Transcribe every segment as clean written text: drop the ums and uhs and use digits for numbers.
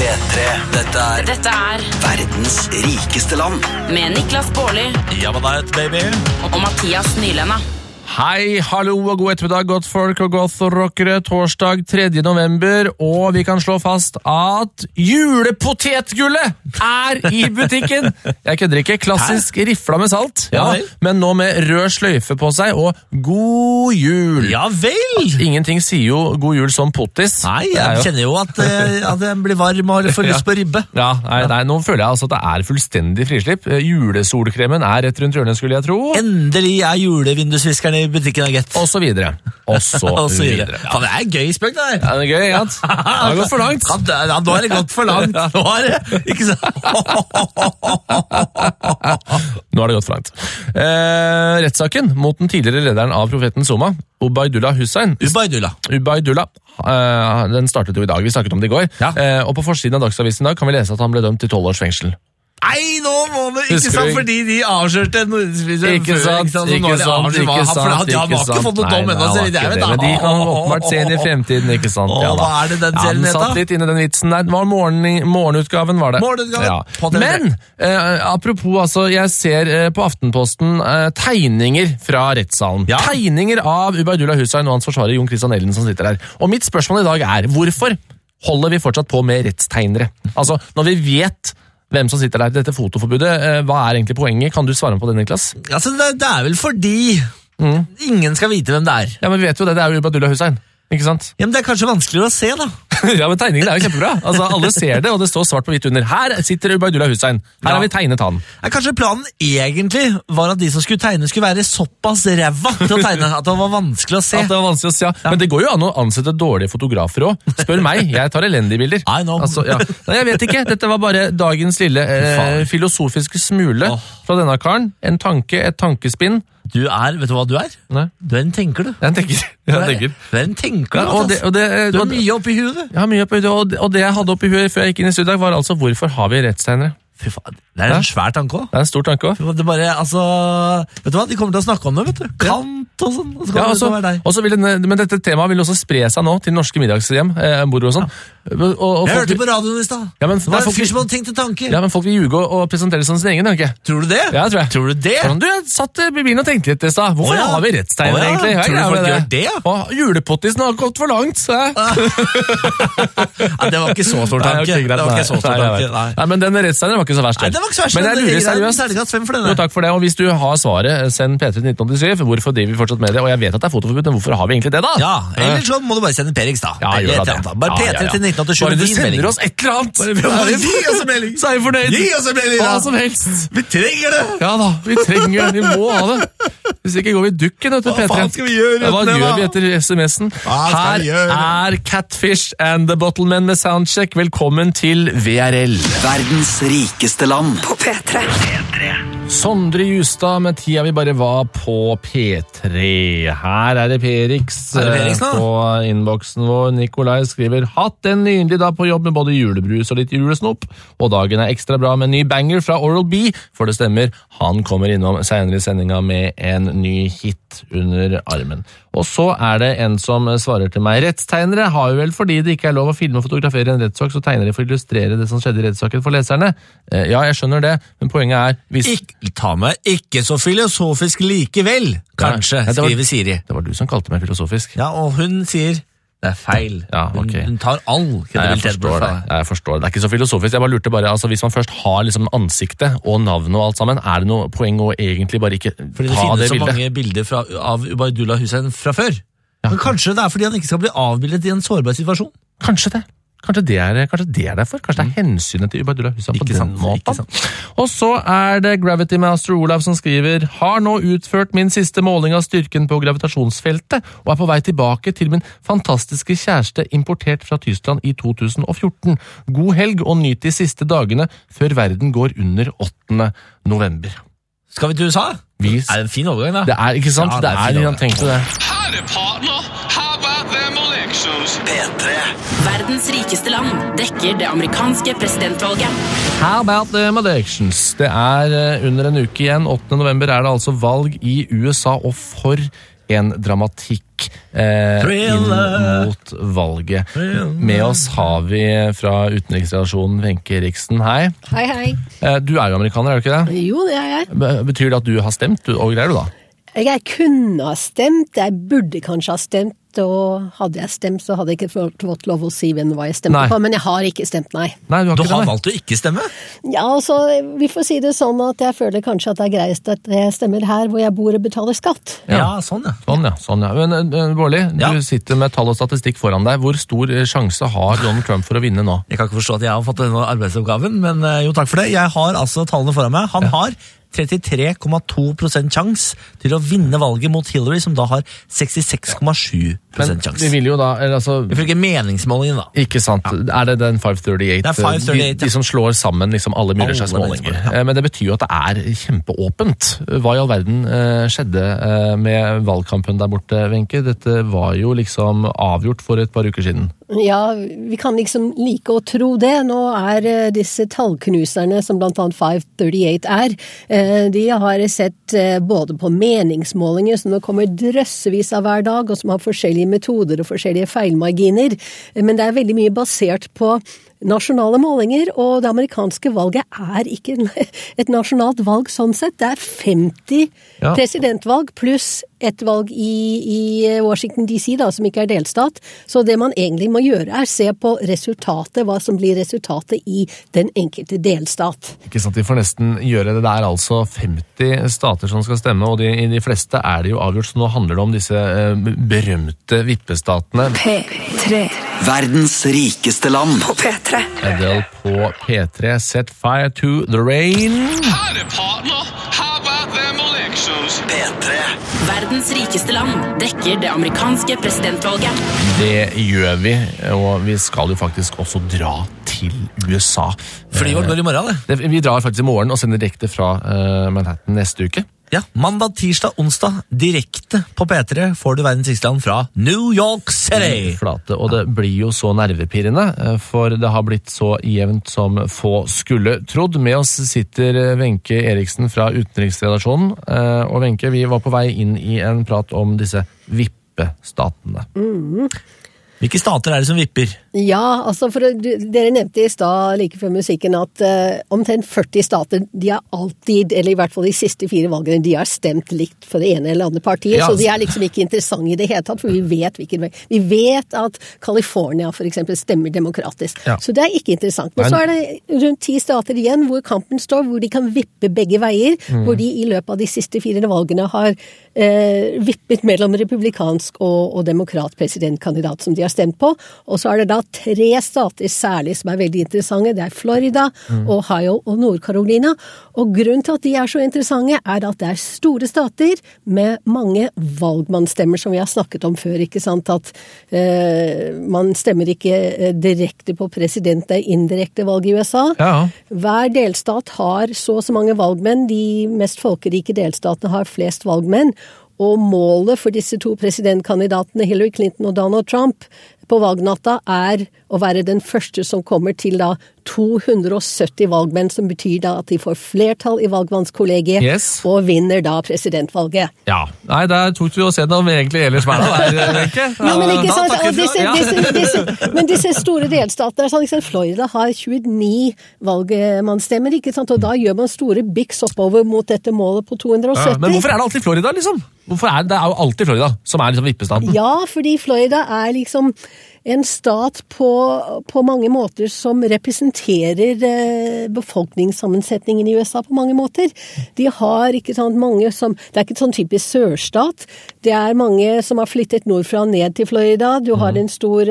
P3. Dette er verdens rikeste land. Med Niklas Baarli Ja, hva da, baby? og Mathias Nylenda. Hei, hallo og god ettermiddag, godt folk og godt rockere. Torsdag 3. november, og vi kan slå fast at julepotetgullet er i butikken. Jeg kødder ikke, klassisk rifla med salt, Ja vel. men nå med rød sløyfe på seg, og god jul. Ja vel! Ingenting sier jo god jul som pottis. Nei, Det er jeg jo- kjenner jo at jeg blir varm og får lyst på ribbe. Ja, nei, nå føler jeg altså at det er fullstendig frislipp. Julesolkremen er rett rundt hjørnet, skulle jeg tro. Endelig er julevindusviskerne i butikken, Agett. Og så videre. Og så Og så videre. videre. Faen, det er en gøy spøk, det her. Ja, det er gøy, ikke sant? Det har gått for langt. Ja, nå har det gått for langt. Nå har det, ikke sant? Nå har det gått for langt. Rettssaken mot den tidligere lederen av Profeten Zuma, Ubaydullah Hussein, Ubaydullah, den startet jo i dag, vi snakket om det i går, Ja. Og på forsiden av Dagsavisen i dag kan vi lese at han ble dømt til 12 års fengsel. Nei, nå må det ikke Husker sant, du- fordi de avslørte Ikke sant, så nå er det avslørt, ikke sant. for de har ikke fått noe dom ennå, så vidt jeg vet da. Men de kan åpenbart se inn i fremtiden, ikke sant? Åh, Ja, da. hva er det den Ja, serien den heter? satt litt inne i den vitsen der. Det var morgenutgaven, var det. Morgenutgaven, på TV3. Men, apropos, altså, jeg ser på Aftenposten tegninger fra rettssalen. Ja. Tegninger av Ubaydullah Hussein og hans forsvarer Jon Christian Ellen som sitter der. Og mitt spørsmål i dag er, hvorfor holder vi fortsatt på med rettstegnere? Altså, når vi vet hvem som sitter der, dette fotoforbudet, hva er egentlig poenget? Kan du svare meg på det, Niklas? Altså, det er vel fordi ingen skal vite hvem det er. Ja, men vi vet jo det er jo Ubaydullah Hussein, ikke sant? Ja, men det er kanskje vanskeligere å se, da. Ja, men tegningen er jo kjempebra. Altså, alle ser det, og det står svart på hvitt under. Her sitter Ubaydullah Hussein. Her Ja. har vi tegnet han. Ja, kanskje planen egentlig var at de som skulle tegne skulle være såpass ræva til å tegne at det var vanskelig å se. At det var vanskelig å se, ja. Men det går jo an å ansette dårlige fotografer også. Spør meg, jeg tar elendige bilder. I know. Altså, ja. Nei, jeg vet ikke, dette var bare dagens lille filosofiske smule fra denne karen. En tanke, et tankespinn. Vet du hva du er? Nei, Du er en tenker, du. jeg tenker. Du Jeg tenker. er en tenker, Ja, og det, Mathias. og det, Du og har mye oppi huet, du. jeg har mye oppi hodet, og det jeg hadde oppi huet før jeg gikk inn i studiet, var altså hvorfor har vi rettstegnere? Fy faen, det er en svær tanke også. Det er en stor tanke også. Det er bare, altså, vet du hva, de kommer til å snakke om det, vet du. Kant og sånn, og så Ja, kommer det til å være deg. og så vil men dette temaet vil også spre seg nå til norske middagshjem, bord og sånn. Og Jeg folk, hørte på radioen i stad. Ja, men- Det var nei, en folk- fyr som hadde tenkt til tanker. ja, men folk vil ljuge og presentere det som sin egen, ikke? Tror du det? Ja, tror jeg. Tror du det? Sånn, du, jeg satt i bilen og tenkte litt i stad. Hvorfor Å, ja. har vi rettstegnere, Å, ja. egentlig? Hva er Tror du greia folk med gjør det, ja? Og julepottisen har gått for langt, så jeg. Ja, det var ikke så stor Nei, tanke. ok, greit, Det var nei. ikke så stor Nei, jeg tanke, vet. nei. Nei, men den rettstegneren var ikke så verst. Nei, det var ikke så verst. Men jeg lurer seriøst. Terningkast 5 for denne. Jo, takk for det, og hvis du har svaret, send P3 til 1987. Hvorfor driver vi fortsatt med det? Og jeg vet at det er fotoforbud, men hvorfor har vi egentlig det, da? Ja, eller så må du bare sende Perix, da. Ja, gjør da det. Bare Ja, P3 til 1987. Bare du din melding. sender oss et eller annet. Bare gi oss en melding. Så er vi fornøyd. Gi oss en melding, da. Hva som helst. Vi trenger det! Ja da, vi trenger det. Vi må ha det. Hvis ikke går vi dukken, vet du, Hva P3. faen skal vi gjøre Ja, hva uten det, gjør da? vi etter SMS-en? Hva skal Her vi gjøre? er Catfish and The Bottlemen med Soundcheck. Velkommen til VRL. Verdens rikeste land. På P3. Sondre Justad med tida vi bare var på P3. Her er det Perix, Er det Perix nå? på innboksen vår. Nikolai skriver: hatt en nydelig dag på jobb med både julebrus og litt julesnop. Og dagen er ekstra bra med en ny banger fra Oral B. For det stemmer, han kommer innom senere i sendinga med en ny hit under armen. Og så er det en som svarer til meg: rettstegnere har jo vel fordi det ikke er lov å filme og fotografere en rettssak, så tegner de for å illustrere det som skjedde i rettssaken for leserne. Ja, jeg skjønner det, men poenget er hvis... Ta meg ikke så filosofisk likevel, kanskje, Ja, det var- skriver Siri. Det var du som kalte meg filosofisk. Ja, og hun sier det er feil. Ja, ok. Hun tar all Nei, jeg kredibilitet forstår det. Jeg forstår det. Det er ikke så filosofisk. Jeg bare lurte bare, altså hvis man først har liksom ansiktet og navnet og alt sammen, er det noe poeng å egentlig bare ikke Fordi det ta finnes det så bildet? mange bilder av Ubaydullah Hussein fra før. Men kanskje det er fordi han ikke skal bli avbildet i en sårbar situasjon? Kanskje det. Kanskje det er derfor. Kanskje det er hensynet til Ubaydullah Hussein på Ikke den sant, måten. ikke sant. Og så er det Gravity Master Olav som skriver: har nå utført min siste måling av styrken på gravitasjonsfeltet og er på vei tilbake til min fantastiske kjæreste importert fra Tyskland i 2014. God helg og nyt de siste dagene før verden går under 8. november. Skal vi til USA? Vi- Er det en fin overgang, da? Det er, ikke sant? Ja, det det er er, fint, han tenkte det. Howdy, partner. How about them elections? P3. Verdens rikeste land dekker det amerikanske presidentvalget. How about them elections? Det er under en uke igjen. 8. november er det altså valg i USA, og for en dramatikk inn mot valget. Med oss har vi fra utenriksrelasjonen Wenche Eriksen. Hei. Hei. Du jo amerikaner, er du ikke det? Jo, det jeg. Betyr det at du har stemt, og greier du da? Jeg kunne ha stemt, jeg burde kanskje ha stemt, og hadde jeg stemt, så hadde jeg ikke fått lov å si hvem hva jeg stemte på, men jeg har ikke stemt, nei. Du har valgt å ikke stemme? Ja, altså, vi får si det sånn at jeg føler kanskje at det greiest at jeg stemmer her hvor jeg bor og betaler skatt. Ja, sånn ja. Men Bårli, du sitter med tall og statistikk foran deg. Hvor stor sjanse har Donald Trump for å vinne nå? Jeg kan ikke forstå at jeg har fått denne arbeidsoppgaven, men jo, takk for det. Jeg har altså tallene foran meg. Han har 33,2% sjanse til å vinne valget mot Hillary, som da har 66,7% sjanse. Vi vil jo da, altså... Ifølge meningsmålingen da. Ikke sant. Ja. Er det den 538? Det er 538. De som slår sammen liksom alle mulige slags målinger. Ja. Men det betyr jo at det er kjempeåpent. Hva i all verden skjedde med valgkampen der borte, Wenche? Dette var jo liksom avgjort for et par uker siden. Ja, vi kan liksom like å tro det. Nå disse tallknuserne, som blant annet 538 de har sett både på meningsmålinger som det kommer drøssevis av hver dag, og som har forskjellige metoder og forskjellige feilmarginer. Men det veldig mye basert på nasjonale målinger, og det amerikanske valget ikke et nasjonalt valg sånn sett. Det 50 presidentvalg pluss et valg i Washington DC da, som ikke delstat. Så det man egentlig må gjøre se på resultatet, hva som blir resultatet i den enkelte delstat. Ikke sant, de får nesten gjøre det. Det altså 50 stater som skal stemme, og i de fleste det jo avgjort, så nå handler det om disse berømte vippestatene. P3. Verdens rikeste land. På P3. Adele på P3. Set fire to the rain. Howdy, partner. How about them elections? P3. Verdens rikeste land dekker det amerikanske presidentvalget. Det gjør vi, og vi skal jo faktisk også dra til USA. Fly vårt går i morgen, det. Vi drar faktisk i morgen og sender direkte fra Manhattan neste uke. Ja, mandag, tirsdag, onsdag, direkte på P3 får du verdens rikeste land fra New York City. Flate, og det blir jo så nervepirrende, for det har blitt så jevnt som få skulle trodd. Med oss sitter Wenche Eriksen fra utenriksredaksjonen, og Wenche, vi var på vei inn i en prat om disse vippestatene. Hvilke stater det som vipper? Ja, altså dere nevnte i stad like før musikken at omtrent 40 stater, de alltid, eller i hvert fall de siste 4 valgene, de har stemt likt for det ene eller andre partiet, så de liksom ikke interessante i det hele tatt, for vi vet hvilken vei. Vi vet at California for eksempel stemmer demokratisk, så det ikke interessant. Men så det rundt 10 stater igjen hvor kampen står, hvor de kan vippe begge veier, hvor de i løpet av de siste 4 valgene har vippet mellom republikansk og demokrat-presidentkandidat som de har stemt på, og så det da 3 stater særlig som veldig interessante. Det Florida, Ohio og Nord-Carolina, og grunnen til at de så interessante at det store stater med mange valgmannsstemmer som vi har snakket om før, ikke sant? At man stemmer ikke direkte på president, det indirekte valg i USA. Hver delstat har så mange valgmenn, de mest folkerike delstatene har flest valgmenn, og målet for disse 2 presidentkandidatene, Hillary Clinton og Donald Trump, på valgnatta å være den første som kommer til da 270 valgmenn, som betyr da at de får flertall i valgmannskollegiet og vinner da presidentvalget. Ja, nei, der tok du jo se om egentlig ellers var det Wenche. Ja, men ikke sant, men disse store delstater, sånn, Florida har 29 valgmannsstemmer, ikke sant, og da gjør man store biks oppover mot dette målet på 270. Ja, men hvorfor det alltid Florida, liksom? Hvorfor det jo alltid Florida som liksom vippestaten? Ja, fordi Florida liksom en stat på mange måter som representerer befolkningssammensetningen i USA på mange måter. De har ikke sant, mange som, det ikke sånn typisk sørstat, det mange som har flyttet nordfra ned til Florida, du har en stor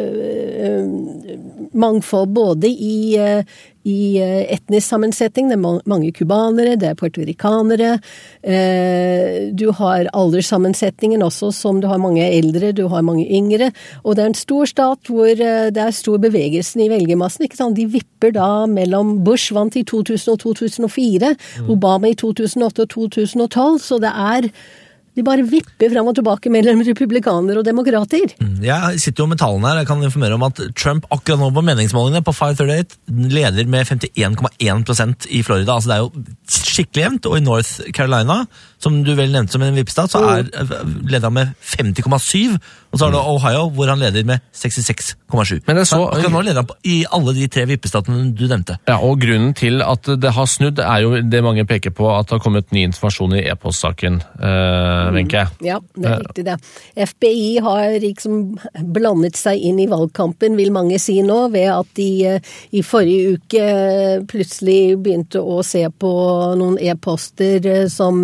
mangfold både i etnisk sammensetning, det mange kubanere, det puertorikanere, du har alderssammensetningen også, som du har mange eldre, du har mange yngre, og det en stor stat hvor det stor bevegelse i velgermassen, ikke sant? De vipper da mellom Bush vant i 2000 og 2004, Obama i 2008 og 2012, så det de bare vipper frem og tilbake mellom republikanere og demokrater. Jeg sitter jo med tallene her. Jeg kan informere om at Trump akkurat nå på meningsmålingene på 538 leder med 51,1% i Florida. Altså det jo skikkelig jevnt. Og i North Carolina som du vel nevnte som en vippestat, så leder han med 50,7, og så har du Ohio, hvor han leder med 66,7. Men akkurat nå leder han i alle de 3 vippestatene du nevnte. Ja, og grunnen til at det har snudd er jo det mange peker på, at det har kommet ny informasjon i e-postsaken, Wenche. Ja, det er riktig det. FBI har liksom blandet seg inn i valgkampen, vil mange si nå, ved at de i forrige uke plutselig begynte å se på noen e-poster som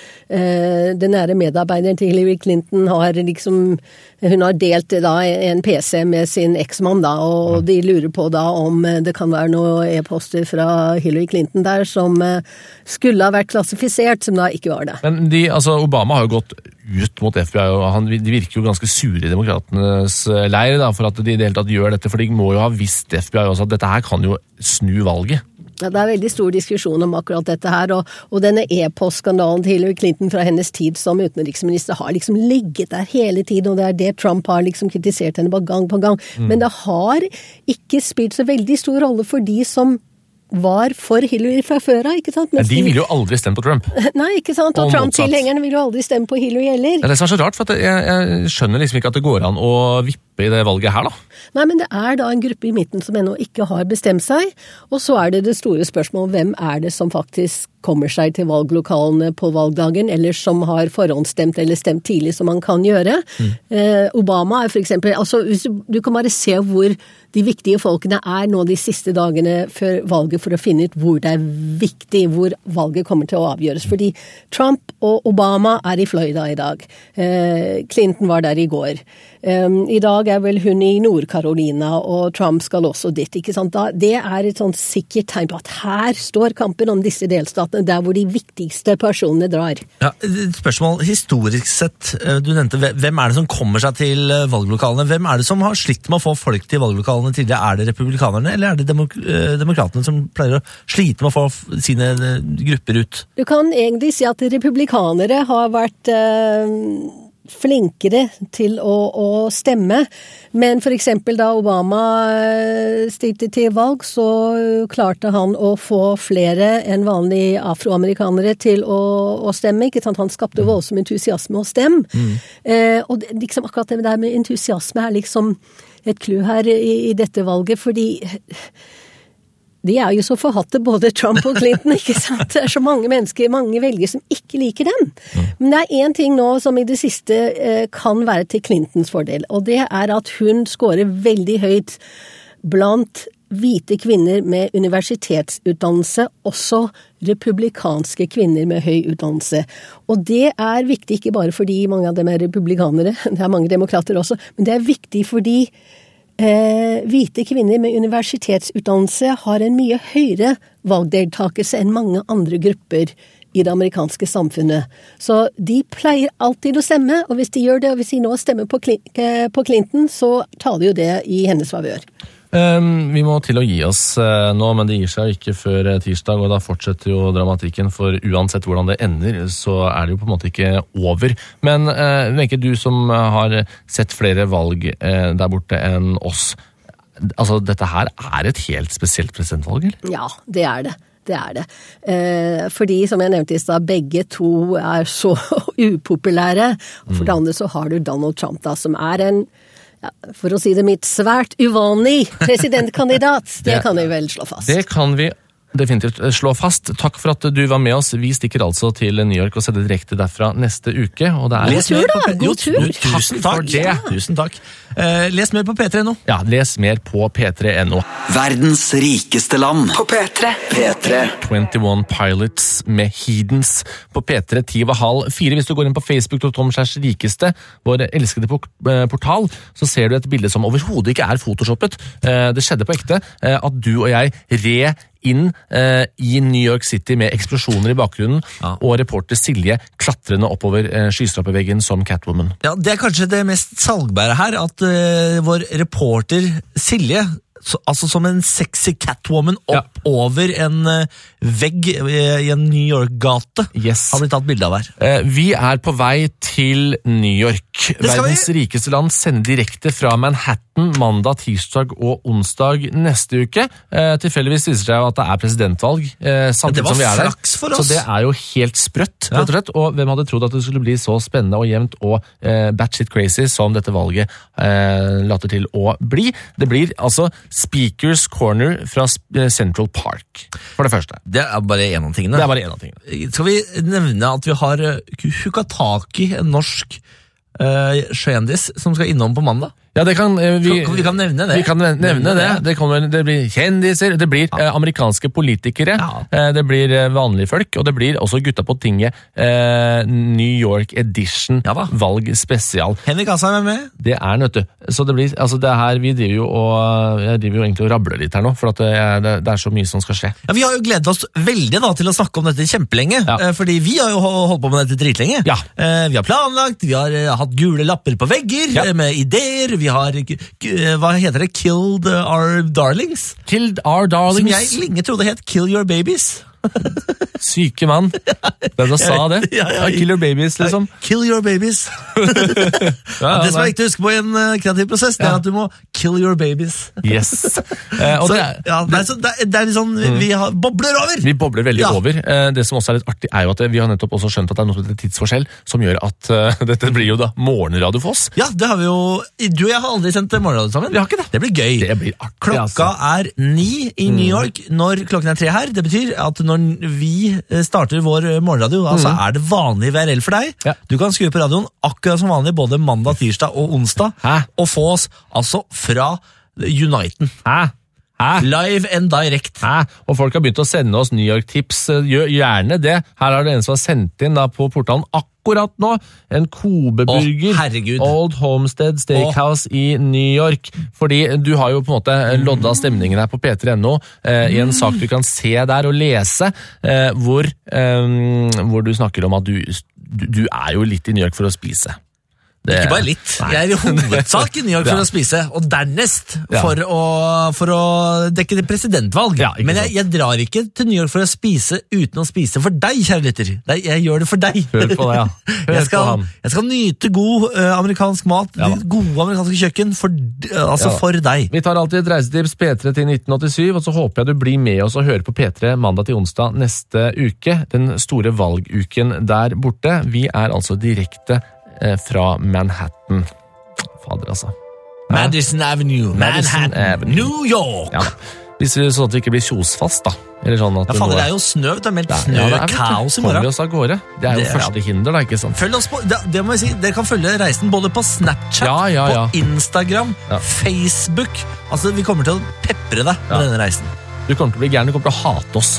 den nære medarbeideren til Hillary Clinton har liksom, hun har delt da en PC med sin eksmann da, og de lurer på da om det kan være noen e-poster fra Hillary Clinton der som skulle ha vært klassifisert, som da ikke var det. Men Obama har jo gått ut mot FBI, og de virker jo ganske sure i demokratenes leir da, for at de i det hele tatt gjør dette, for de må jo ha visst FBI også at dette her kan jo snu valget. Ja, det er veldig stor diskusjon om akkurat dette her, og denne e-postskandalen til Hillary Clinton fra hennes tid som utenriksminister har liksom ligget der hele tiden, og det er det Trump har liksom kritisert henne på gang. Men det har ikke spilt så veldig stor rolle for de som var for Hillary fra før av, ikke sant? Men de ville jo aldri stemme på Trump. Nei, ikke sant? Og Trump-tilhengerne ville jo aldri stemme på Hillary heller. Det er det som er så rart, for jeg skjønner liksom ikke at det går an å vippe i det valget her da. Nei, men det er da en gruppe i midten som ennå ikke har bestemt seg, og så er det store spørsmålet, hvem er det som faktisk kommer seg til valglokalene på valgdagen, eller som har forhåndsstemt eller stemt tidlig som man kan gjøre. Obama er for eksempel, du kan bare se hvor de viktige folkene er nå de siste dagene før valget for å finne ut hvor det er viktig, hvor valget kommer til å avgjøres. Fordi Trump og Obama er i Florida i dag. Clinton var der i går. I dag er vel hun i Nord-Carolina, og Trump skal også dit, ikke sant? Det er et sånn sikkert tegn på at her står kampen om disse delstatene, der hvor de viktigste personene drar. Ja, spørsmål historisk sett, du nevnte, hvem er det som kommer seg til valglokalene? Hvem er det som har slitt med å få folk til valglokalene tidligere? Er det republikanerne, eller er det demokratene som pleier å slite med å få sine grupper ut? Du kan egentlig si at republikanere har vært flinkere til å stemme, men for eksempel da Obama stilte til valg, så klarte han å få flere enn vanlige afroamerikanere til å stemme, ikke sant? Han skapte voldsom entusiasme å stemme. Og liksom akkurat det der med entusiasme er liksom et clou her i dette valget, fordi de er jo så forhatte, både Trump og Clinton, ikke sant? Det er så mange mennesker, mange velgere som ikke liker dem. Men det er en ting nå som i det siste kan være til Clintons fordel, og det er at hun scorer veldig høyt blant hvite kvinner med universitetsutdannelse, også republikanske kvinner med høy utdannelse. Og det er viktig ikke bare fordi mange av dem er republikanere, det er mange demokrater også, men det er viktig fordi hvite kvinner med universitetsutdannelse har en mye høyere valgdeltakelse enn mange andre grupper i det amerikanske samfunnet. Så de pleier alltid å stemme, og hvis de gjør det, og hvis de nå stemmer på Clinton, så taler jo det i hennes favør. Vi må til å gi oss nå, men det gir seg ikke før tirsdag, og da fortsetter jo dramatikken, for uansett hvordan det ender, så er det jo på en måte ikke over. Men Wenche, du som har sett flere valg der borte enn oss, altså dette her er et helt spesielt presidentvalg, eller? Ja, det er det. Det er det. Fordi, som jeg nevnte i stad, begge to er så upopulære. For det andre så har du Donald Trump da, som er en, ja, for å si det mitt, svært uvanlig presidentkandidat. Det kan vi vel slå fast. Det kan vi definitivt slå fast. Takk for at du var med oss. Vi stikker altså til New York og sender direkte derfra neste uke. Og det er God tur da! God tur! Tusen takk for det. Ja. Tusen takk. Les mer på P3.no. Ja, les mer på P3.no. Verdens rikeste land. På P3. P3. 21 Pilots med Heathens på P3 10:30. Hvis du går inn på Facebook.com/rikeste, vår elskede portal, så ser du et bilde som overhodet ikke er photoshoppet. Det skjedde på ekte at du og jeg inn i New York City med eksplosjoner i bakgrunnen, og reporter Silje klatrende oppover skyskraperveggen som Catwoman. Ja, det er kanskje det mest salgbære her, at vår reporter Silje, altså som en sexy Catwoman opp over en vegg i en New York-gate. Yes. Har blitt tatt bilde av her. Vi er på vei til New York. Verdens rikeste land sender direkte fra Manhattan mandag, tirsdag og onsdag neste uke. Tilfeldigvis viser det seg at det er presidentvalg samtidig som vi er der. For oss. Så det er jo helt sprøtt, rett og slett. Og hvem hadde trodd at det skulle bli så spennende og jevnt og batshit crazy som dette valget later til å bli. Det blir altså Speakers Corner fra Central Park, for det første. Det er bare en av tingene. Det er bare en av tingene. Skal vi nevne at vi har hooka tak i en norsk kjendis som skal innom på mandag? Ja, det kan vi kan nevne det. Vi kan nevne det. Det blir kjendiser, det blir amerikanske politikere, det blir vanlige folk, og det blir også gutta på tinget New York Edition valg spesial. Henrik Asheim er med. Det er vet du. Så det blir, altså det her, jeg driver jo egentlig og rabler litt her nå, for at det er så mye som skal skje. Ja, vi har jo gledet oss veldig da til å snakke om dette kjempelenge, fordi vi har jo holdt på med dette dritlenge. Ja. Vi har planlagt, vi har hatt gule lapper på vegger med ideer, vi har, hva heter det, Killed Our Darlings? Killed Our Darlings. Som jeg lenge trodde het Kill Your Babies. Syke mann. Hvem sa det? Kill your babies, liksom. Kill your babies. Det som er viktig å huske på i en kreativ prosess, det er at du må kill your babies. Yes. Og det er litt sånn, vi bobler over. Vi bobler veldig over. Det som også er litt artig, er jo at vi har nettopp også skjønt at det er noe som heter tidsforskjell, som gjør at dette blir jo da morgenradio for oss. Ja, det har vi jo. Du og jeg har aldri sendt morgenradio sammen. Vi har ikke det. Det blir gøy. Det blir artig. Klokka er 9 i New York når klokken er 3 her. Det betyr at når vi starter vår morgenradio, så er det vanlig VRL for deg. Ja. Du kan skru på radioen akkurat som vanlig både mandag, tirsdag og onsdag, og få oss altså fra Uniten. Live and direct. Og folk har begynt å sende oss New York-tips. Gjør gjerne det. Her er det en som har sendt inn da, på portalen akkurat nå. En Kobe-burger. Old Homestead Steakhouse i New York. Fordi du har jo på en måte lodda stemningen her på P3.no i en sak du kan se der og lese, hvor du snakker om at du er jo litt i New York for å spise. Ikke bare litt. Jeg er i hovedsak i New York for å spise, og dernest for å dekke det presidentvalg. Men jeg drar ikke til New York for å spise uten å spise for deg, kjære lytter. Jeg gjør det for deg. Hør på det, Jeg skal nyte god amerikansk mat, gode amerikanske kjøkken, for deg. Vi tar alltid et reisetips P3 til 1987, og så håper jeg du blir med oss og hører på P3 mandag til onsdag neste uke, den store valguken der borte. Vi er altså direkte fra Manhattan. Fader, altså. Madison Avenue. Manhattan. New York. Ja, hvis vi sånn at vi ikke blir kjosfast, da. Eller sånn at fader, det er jo snø, det er meldt snø-kaos i morgen. Kommer vi oss av gårde. Det er jo første hinder, da, ikke sant? Følg oss på, det må jeg si, dere kan følge reisen både på Snapchat, på Instagram, Facebook. Altså, vi kommer til å pepre deg med denne reisen. Du kommer til å bli gæren, du kommer til å hate oss.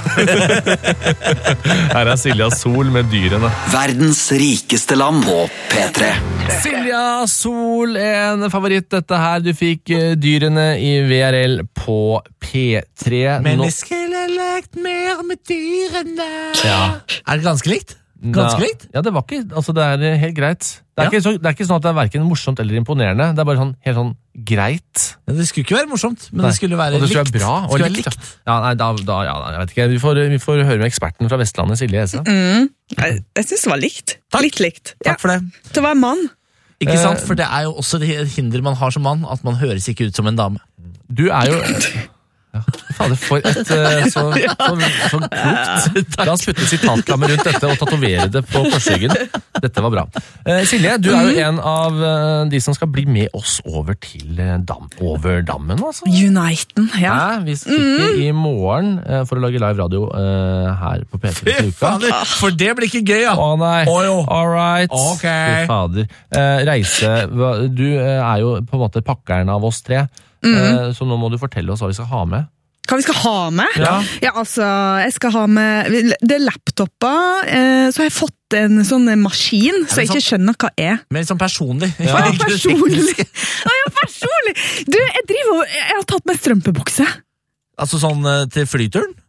Her er Silja Sol med dyrene. Verdens rikeste land på P3. Silja Sol, en favoritt dette her. Du fikk dyrene i VRL på P3. Men vi skulle lekt mer med dyrene. Er det ganske likt? Ganske likt? Ja, det var ikke, altså det er helt greit. Det er ikke sånn at det er hverken morsomt eller imponerende. Det er bare sånn, helt sånn greit. Det skulle ikke være morsomt, men det skulle være likt. Og det skulle være bra og likt. Ja, nei, jeg vet ikke. Vi får høre med eksperten fra Vestlandet, Silje Ese. Jeg synes det var likt. Litt likt. Takk for det. Til å være mann. Ikke sant, for det er jo også det hinder man har som mann, at man høres ikke ut som en dame. Du er jo... Fader, for et så klokt. La oss putte sitatkammer rundt dette og tatovere det på korsryggen. Dette var bra. Silje, du er jo en av de som skal bli med oss over til over dammen, altså. Uniten, Vi stikker i morgen for å lage live radio her på P3 til uka. For det blir ikke gøy, ja. Å nei, all right. Okay. Fader. Reise, du er jo på en måte pakkeren av oss tre. Så nå må du fortelle oss hva vi skal ha med. Hva vi skal ha med? Ja, altså, jeg skal ha med det er laptopper, så har jeg fått en sånn maskin, så jeg ikke skjønner hva er. Men sånn personlig. Personlig. Du, jeg har tatt med strømpebukse. Altså sånn til flyturen?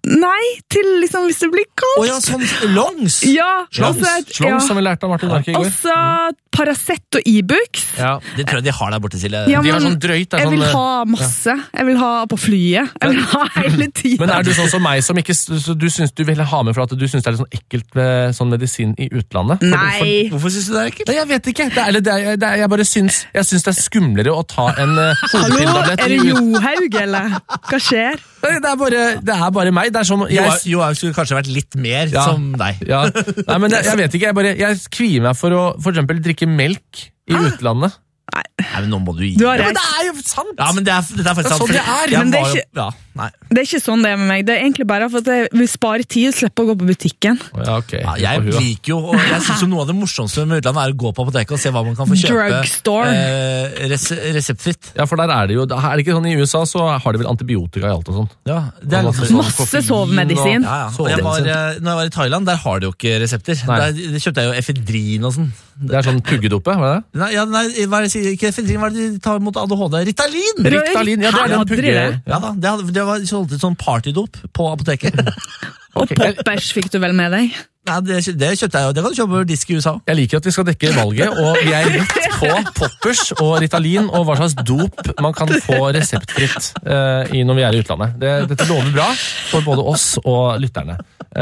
Nei, til liksom hvis det blir kaldt. Åja, sånn longs. Ja, Slongs, som vi lærte av Martin Mark i går. Også Paracet og Ibux. Ja. Det tror jeg de har der borte, Silje. Ja, De har men sånn drøyt. jeg vil ha masse. Jeg vil ha på flyet. Jeg vil ha hele tiden. Men er du sånn som meg, som ikke du syns du vil ha med for at du syns det er litt sånn ekkelt med sånn medisin i utlandet? Nei. Hvorfor syns du det er ekkelt? Nei, jeg vet ikke. Jeg bare syns det er skumlere å ta en hodepinetablett. Er det Johaug, eller? Hva skjer? Det er bare meg. Det er som Johaug skulle kanskje vært litt mer som deg. Ja. Nei, men jeg vet ikke. Jeg kvier meg for å for eksempel drikke melk i utlandet. Nei, men nå må du gi. Du har Ja, men rett. det er jo sant! Ja, men det er faktisk sant. sånn det er, fordi jeg men det er var jo- ikke- ja, nei. Det er ikke sånn det er med meg. Det er egentlig bare for at jeg vil spare tid og slippe å gå på butikken. Ja, ok. Ja, jeg Og hun, da. liker jo, og jeg synes jo noe av det morsomste med utlandet er å gå på apoteket og se hva man kan få kjøpe Drugstore. reseptfritt. Ja, for der er det jo Er det ikke sånn i USA, så har de vel antibiotika i alt og sånn. Ja, det er ganske Sånn Masse koffein sovemedisin. Ja, ja. Så Og det- når jeg var i Thailand, der har de jo ikke resepter. Nei. Der kjøpte jeg jo efedrin og sånn. Det er sånn puggedope, var det det? Nei, hva er det jeg sier? Ikke efedrin, hva er det de tar mot ADHD? Ritalin! Ritalin, ja, det er den Hadde de pugge... det? Ja da, det var solgt ut sånn partydop på apoteket. Og poppers fikk du vel med deg? Nei, det kjøpte jeg jo. Det kan du kjøpe over disk i USA. Jeg liker at vi skal dekke valget, og vi er rett på poppers og Ritalin og hva slags dop man kan få reseptfritt når vi er i utlandet. Dette lover bra for både oss og lytterne.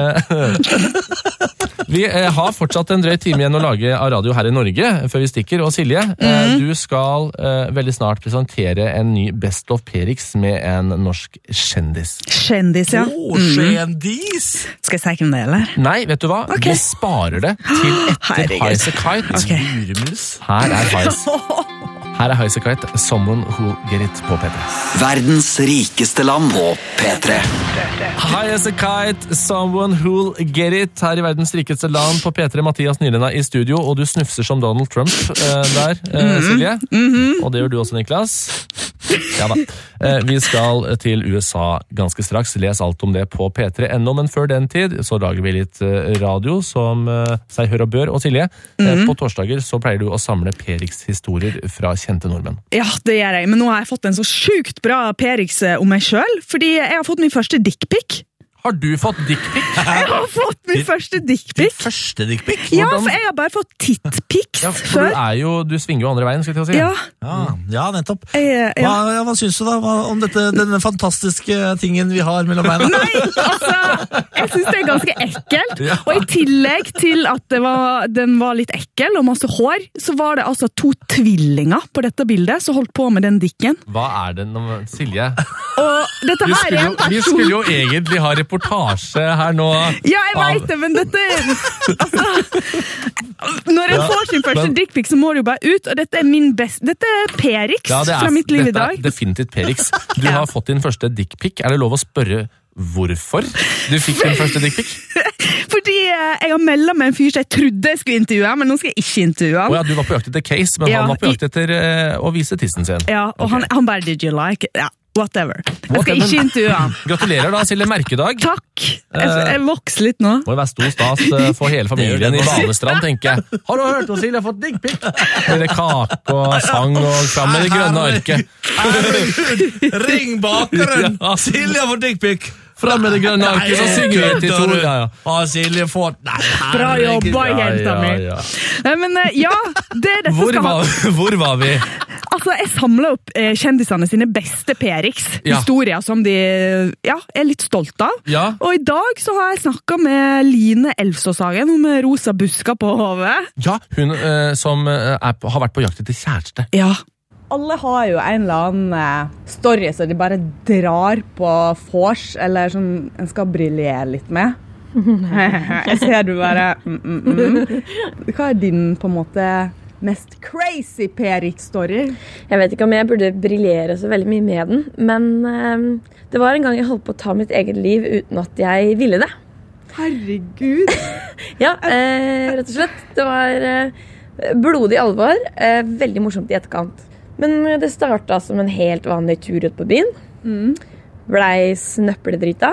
Vi har fortsatt en drøy time igjen å lage av radio her i Norge før vi stikker. Og Silje, du skal veldig snart presentere en ny Best of Perix med en norsk kjendis. Kjendis, ja. Kjendis! Skal jeg si hvem det er, eller? Nei, vet du hva? Ok. Vi sparer det til etter Herregud. Highasakite. Ok. Juremus. Her er Highasakite, Someone Who'll Get It på P3. Verdens rikeste land på P3. Highasakite, Someone Who'll Get It, her i verdens rikeste land på P3. Mathias Nylund er i studio, og du snufser som Donald Trump der, Silje. Og det gjør du også, Niklas. Ja da. Vi skal til USA ganske straks. Les alt om det på P3.no, men før den tid så lager vi litt radio som seg hør og bør. Og Silje, på torsdager så pleier du å samle Perix-historier fra kjente nordmenn. Ja, det gjør jeg. Men nå har jeg fått en så sjukt bra Perix om meg selv, fordi jeg har fått min første dickpic. Har du fått dickpic? Jeg har fått min første dickpic. Første dickpic? Ja, for jeg har bare fått tittpics Ja, for før. du svinger jo andre veien, skal jeg til å si. Ja, Ja, nettopp. ja. Hva syns du da om denne fantastiske tingen vi har mellom beina? Nei, altså, jeg synes det er ganske ekkelt. Og i tillegg til at den var litt ekkel og masse hår, så var det altså 2 tvillinger på dette bildet som holdt på med den dikken. Hva er det nå, Silje? Og dette Vi her er en vi person... skulle jo egentlig ha reportasje her nå. Ja, jeg vet det, men dette altså, når jeg får sin første men- dickpic, så må det jo bare ut, og dette er min beste. Dette er Perix fra mitt liv i dette dag. er definitivt Perix. Du har fått din første dickpic. Er det lov å spørre hvorfor du fikk din første dickpic? Fordi jeg har meldet med en fyr som jeg trodde jeg skulle intervjue, men nå skal jeg ikke intervjue han. Åja, du var på jakt etter case, men Ja, han var på jakt etter å vise tissen sin. Ja, og Ok. han bare, did you like it? Ja, whatever. Jeg skal Whatever. ikke intervjue han. Gratulerer da, Silje. Merkedag. Takk. Jeg vokser litt nå. Må jo være stor stas for hele familien i Balestrand, tenker jeg. Har du hørt om Silje har fått dickpic? Med det kake og sang og fram med det grønne arket. Herregud! Ring bakeren! Ja. Silje har fått dickpic! Fram med det grønne arket, så synger vi til to. Ja, ja. Har Silje fått... Nei, Bra herregud. jobba, jenta mi. ja. Nei, men ja, det er dette skal ha. Hvor var vi? Altså, jeg samler opp kjendisene sine beste Perix-historier som de er litt stolt av. Ja. Og i dag så har jeg snakket med Line Elfsåshagen, hun med rosa busker på hodet. Ja, hun som har vært på jakt etter kjæreste. Ja. Alle har jo en eller annen story så de bare drar på vors, eller som en skal briljere litt med. Jeg ser du bare Hva er din på en måte mest crazy Perix-story? Jeg vet ikke om jeg burde briljere så veldig mye med den, men det var en gang jeg holdt på å ta mitt eget liv uten at jeg ville det. Herregud! Ja, rett og slett. Det var blodig alvor. Veldig morsomt i etterkant. Men det startet som en helt vanlig tur ut på byen. Blei snøppeldrita.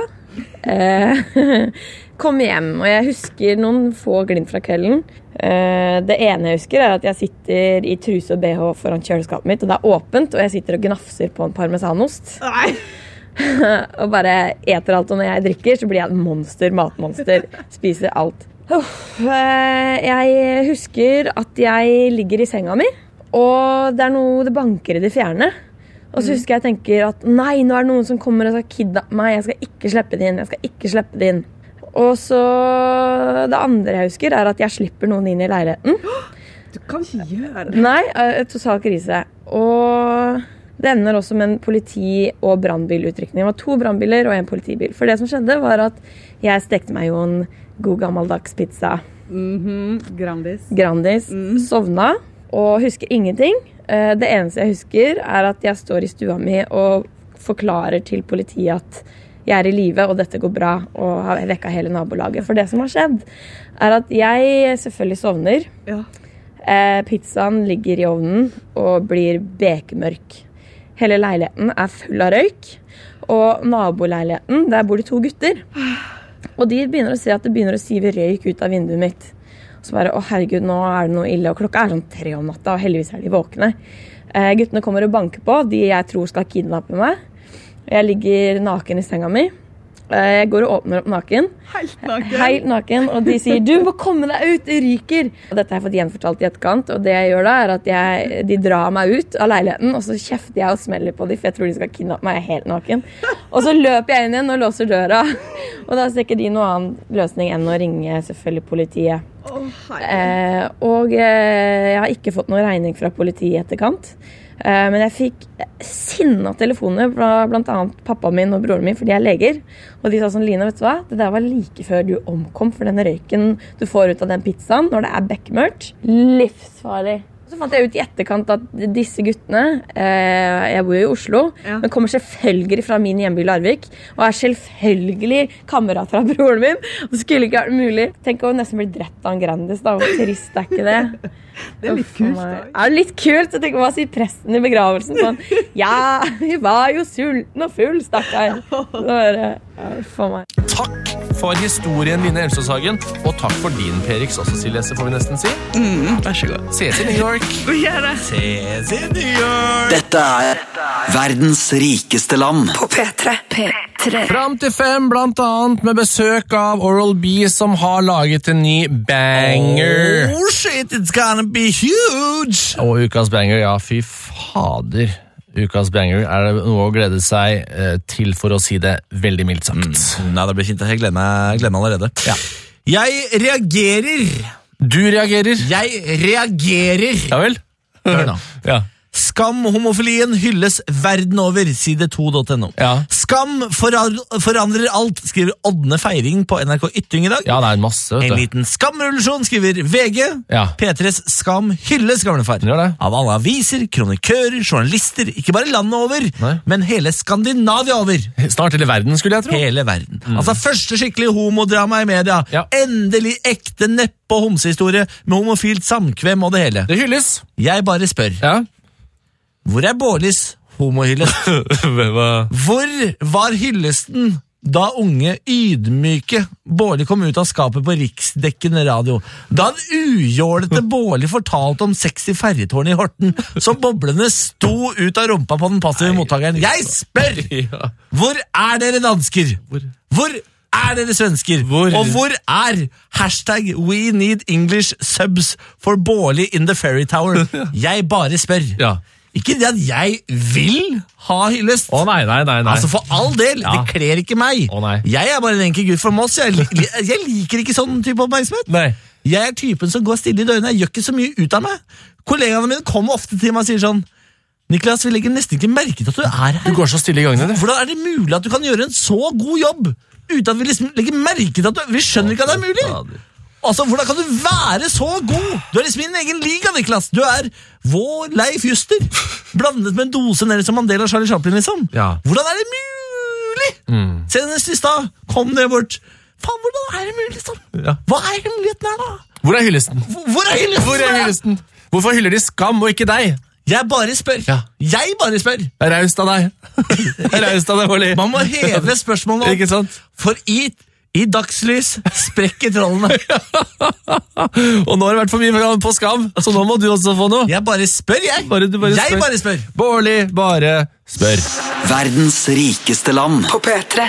Kom hjem, og jeg husker noen få glimt fra kvelden. Det ene jeg husker er at jeg sitter i truse og BH foran kjøleskapet mitt, og det er åpent, og jeg sitter og gnafser på en parmesanost. Nei. og bare eter alt, og når jeg drikker, så blir jeg et monster, matmonster, spiser alt. Jeg husker at jeg ligger i senga mi, og det det banker i det fjerne. Og så husker jeg tenker at nei, nå det noen som kommer og skal kidnappe meg, jeg skal ikke slippe det inn. Og så det andre jeg husker at jeg slipper noen inn i leiligheten. Du kan ikke gjøre det. Nei, total krise. Og det ender også med en politi- og brannbilutrykning. Det var 2 brannbiler og 1 politibil. For det som skjedde var at jeg stekte meg jo en god gammeldags pizza. Grandis. Sovna og husker ingenting. Det eneste jeg husker at jeg står i stua mi og forklarer til politiet at jeg i live, og dette går bra, og har vekket hele nabolaget. For det som har skjedd, at jeg selvfølgelig sovner. Ja. Pizzaen ligger i ovnen og blir bekmørk. Hele leiligheten full av røyk, og naboleiligheten, der bor det 2 gutter. Og de begynner å se at det begynner å sive røyk ut av vinduet mitt. Så bare, herregud, nå det noe ille, og klokka sånn 3 om natta, og heldigvis de våkne. Guttene kommer og banker på, de jeg tror skal kidnappe meg. Jeg ligger naken i senga mi. Jeg går og åpner opp naken. Helt naken. Og de sier, du må komme deg ut, det ryker. Og dette har jeg fått gjenfortalt i etterkant, og det jeg gjør da at de drar meg ut av leiligheten, og så kjefter jeg og smeller på dem, for jeg tror de skal kidnappe meg helt naken. Og så løper jeg inn igjen og låser døra. Og da ser ikke de noe annen løsning enn å ringe selvfølgelig politiet. Og jeg har ikke fått noen regning fra politiet i etterkant. Men jeg fikk sinna telefoner fra blant annet pappa min og broren min, for de leger. Og de sa sånn, Line, vet du hva? Det der var like før du omkom, for den røyken du får ut av den pizzaen når det bekmørkt. Livsfarlig. Så fant jeg ut i etterkant at disse guttene, jeg bor jo i Oslo, men kommer selvfølgelig fra min hjemby Larvik, og selvfølgelig kamerat fra broren min, og det skulle ikke vært mulig. Tenk å nesten bli drept av en Grandis, da, hvor trist ikke det? Det litt kult, da. Det litt kult, så tenk å si presten i begravelsen sånn, ja, vi var jo sulten og full, stakkar. Det var for meg. Takk for historien, Line Elvsåshagen, og takk for din, Perix, også, Silje, får vi nesten si. Vær så god. Ses i New York. Vi gjør det. Ses i New York. Dette verdens rikeste land. På P3. Fram til 5, blant annet med besøk av Oral-B, som har laget en ny banger. Oh shit, it's gonna be huge. Og ukas banger, ja, fy fader. Ukas banger det noe å glede seg til, for å si det veldig mildt sagt. Nei, det blir fint. Jeg gleder meg allerede. Ja. Jeg reagerer. Du reagerer? Jeg reagerer. Ja vel? Hør nå. Ja. Skam homofilien hylles verden over, side2.no. Ja. Skam forandrer alt, skriver Ådne Feiring på NRK Ytring i dag. Ja, det masse, vet du. En liten skamrevolusjon, skriver VG. Ja. P3s Skam hylles gamlefar. Gjør det. Av alle aviser, kronikører, journalister, ikke bare landet over, Nei. men hele Skandinavia over. Snart hele verden, skulle jeg tro. Hele verden. Altså første skikkelig homodrama i media. Ja. Endelig ekte neppe- og homsehistorie med homofilt samkvem og det hele. Det hylles. Jeg bare spør. Ja. Hvor Bårlis homohyllest? Hvor var hyllesten da unge, ydmyke Bårli kom ut av skapet på riksdekkende radio? Da en ujålete Bårli fortalte om sexy ferjetårn i Horten, så boblene sto ut av rumpa på den passive mottakeren. Jeg spør! Ja. Hvor dere dansker? Hvor dere svensker? Og hvor hashtag we need English subs for Bårli in the fairy tower? Jeg bare spør. Ja. Ikke det at jeg vil ha hyllest. Nei. Altså for all del, Ja. det kler ikke meg. Nei. Jeg bare en enkel gutt fra Moss. Jeg liker ikke sånn type oppmerksomhet. Nei. Jeg typen som går stille i døgnet. Jeg gjør ikke så mye ut av meg. Kollegaene mine kommer ofte til meg og sier sånn, Niklas, vi legger nesten ikke merke til at du her. Du går så stille i gangene. Hvordan det mulig at du kan gjøre en så god jobb uten at vi liksom legger merke til at vi skjønner ikke at det mulig? Altså, hvordan kan du være så god? Du liksom i din egen liga, Niklas. Du vår Leif Juster, blandet med en dose Nelson Mandela og Charlie Chaplin, liksom. Ja. Hvordan det mulig? Senest i stad kom det bort. Faen, hvordan det mulig, liksom? Ja. Hva hemmeligheten her, da? Hvor hyllesten? Hvor hyllesten? Hvorfor hyller de Skam og ikke deg? Jeg bare spør. Ja. Jeg bare spør. Det raust av deg. Raust av deg, Bårli. Man må heve spørsmålene opp. Ikke sant? For i I dagslys sprekker trollene. Og nå har det vært for mye på skam, så nå må du også få noe. Jeg bare spør, jeg. Jeg bare spør. Bårli bare spør. Verdens rikeste land. På P3.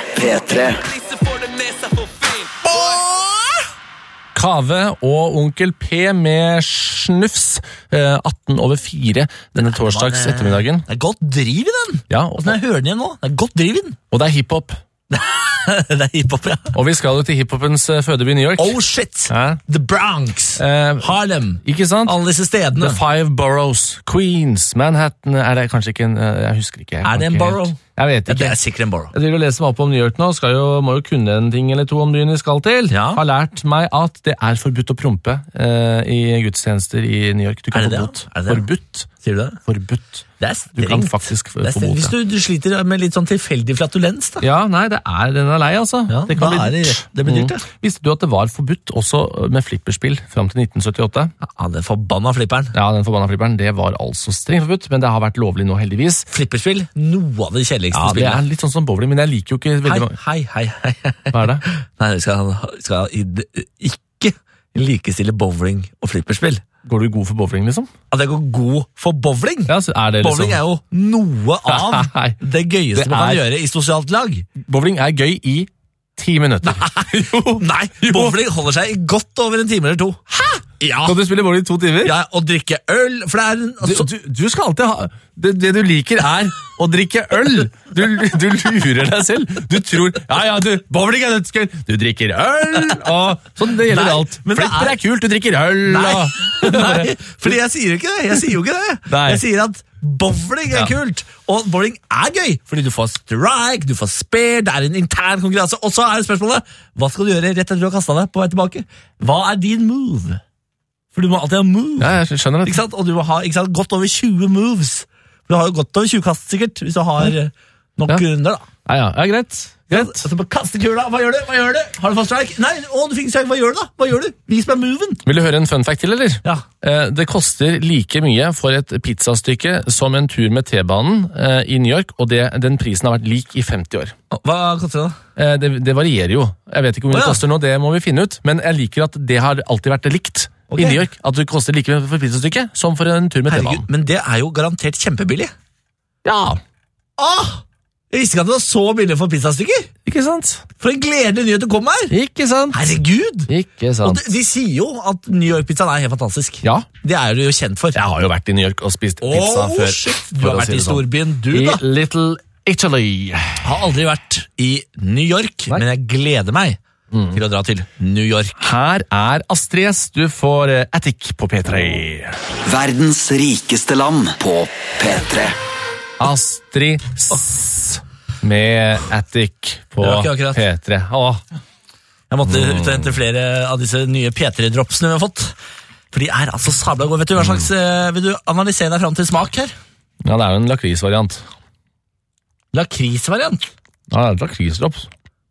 Kave og Onkel P med snufs 18:04 denne torsdags ettermiddagen. Det er godt driv i den. Ja, Og når jeg hører den igjen nå, det er godt driv i den. og det er hiphop. Det er hiphop, ja. Og vi skal jo til hiphopens fødeby New York. Oh shit! Ja. The Bronx, Harlem, Ikke sant? alle disse stedene. The Five Boroughs, Queens, Manhattan. Er det kanskje ikke en jeg husker ikke. Er det en borough? Jeg vet Ja, ikke. det er sikkert en borough. Jeg driver og leser meg opp om New York nå, må jo kunne en ting eller to om byen vi skal til. Ja. Har lært meg at det er forbudt å prompe i gudstjenester i New York. Du kan Er det få det, bot. ja? Er det det? Forbudt. Sier du det? Forbudt. Det er Du kan strengt. faktisk få Det er strengt. bot. Hvis Ja. du sliter med litt sånn tilfeldig flatulens, da. Ja, nei, den er lei, altså. Ja, det kan da er bli det- dyrt. det blir dyrt, ja. Visste du at det var forbudt også med flipperspill fram til 1978? Ja, den forbanna flipperen. Ja, den forbanna flipperen, det var altså strengt forbudt, men det har vært lovlig nå, heldigvis. Flipperspill, noe av det kjedeligste Ja, det er spillet. litt sånn som bowling, men jeg liker jo ikke veldig mange. Hei. Hva er det? Nei, vi skal ikke likestille bowling og flipperspill. Går du god for bowling, liksom? At jeg går god for bowling? Ja, så er det liksom... Bowling er jo noe av Nei. det gøyeste Det man kan er- gjøre i sosialt lag. Bowling er gøy i 10 minutter. Nei, bowling holder seg i godt over en time eller to. Hæ? Ja, Kan du spille bowling i 2 timer? ja, og drikke øl, for det er en... Du skal alltid ha... Det du liker er å drikke øl. Du lurer deg selv. Du tror... Ja, bowling er dødsgøy. Du drikker øl, og sånn, det gjelder Nei, alt. men det Flipper er- er kult, du drikker øl, Nei, og... nei, fordi jeg sier jo ikke det. Nei. Jeg sier at bowling er Ja. kult, og bowling er gøy, fordi du får strike, du får spare, det er en intern konkurranse, og så er spørsmålet, hva skal du gjøre rett etter du har kastet deg på vei tilbake? Hva er din move? For du må alltid ha move, Ja, jeg skjønner det. ikke sant? Og du må ha godt over 20 moves. Du har jo godt over 20 kast sikkert, hvis du har nok Ja. runder da. Ja, greit. Greit. Altså, bare kaste kula, hva gjør du? Har du fått strike? Nei, du fikk strike, hva gjør du da? Hva gjør du? Vis meg moven. Vil du høre en fun fact til, eller? Ja. Det koster like mye for et pizzastykke som en tur med T-banen i New York, og den prisen har vært lik i 50 år. Hva koster det da? Det varierer jo. Jeg vet ikke hvor mye Å, ja. det koster nå, det må vi finne ut, men jeg liker at det har alltid vært likt Ok. i New York. At det koster like mye for pizzastykket som for en tur med Herregud, T-banen. men det er jo garantert kjempebillig. Ja, Jeg visste ikke at det var så billig for pizzastykker. ikke sant? For en gledelig nyhet å komme her. Ikke sant? Herregud. Ikke Og sant? de sier jo at New York-pizzaen er helt fantastisk. Ja, Det er du jo kjent for. jeg har jo vært i New York og spist pizza Åh, før. shit. Du for har å vært si i det sånn. storbyen, du I da. Little Italy. Har aldri vært i New York, Nei. men jeg gleder meg til å dra til New York. Her er Astrid S. Du får Attic på P3. Verdens rikeste land på P3. Astrid S. Med Attic på Det var ikke akkurat. P3. Åh, Jeg måtte ut og hente flere av disse nye P3-dropsene vi har fått. For de er altså sabla gode. Vet du hva slags, vil du analysere deg fram til smak her? ja, det er jo en lakrisvariant. Lakrisvariant. Ja, det er et lakrisdrops.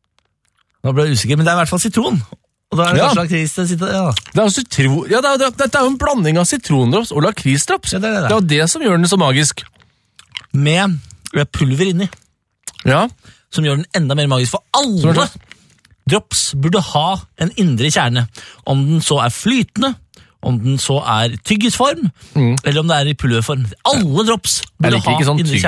Nå ble jeg usikker, men det er i hvert fall sitron. Og da er det Ja. kanskje lakris det sitter, ja. Det er jo sitron... Ja, dette er jo en blanding av sitrondrops og lakrisdrops. Ja, det er det. Det er jo det som gjør den så magisk. Med pulver inni, Ja, som gjør den enda mer magisk. For Som alle er det? drops burde ha en indre kjerne. Om den så er flytende, om den så er tyggisform, eller om det er i pulverform. Alle drops jeg burde liker ha ikke sånn indre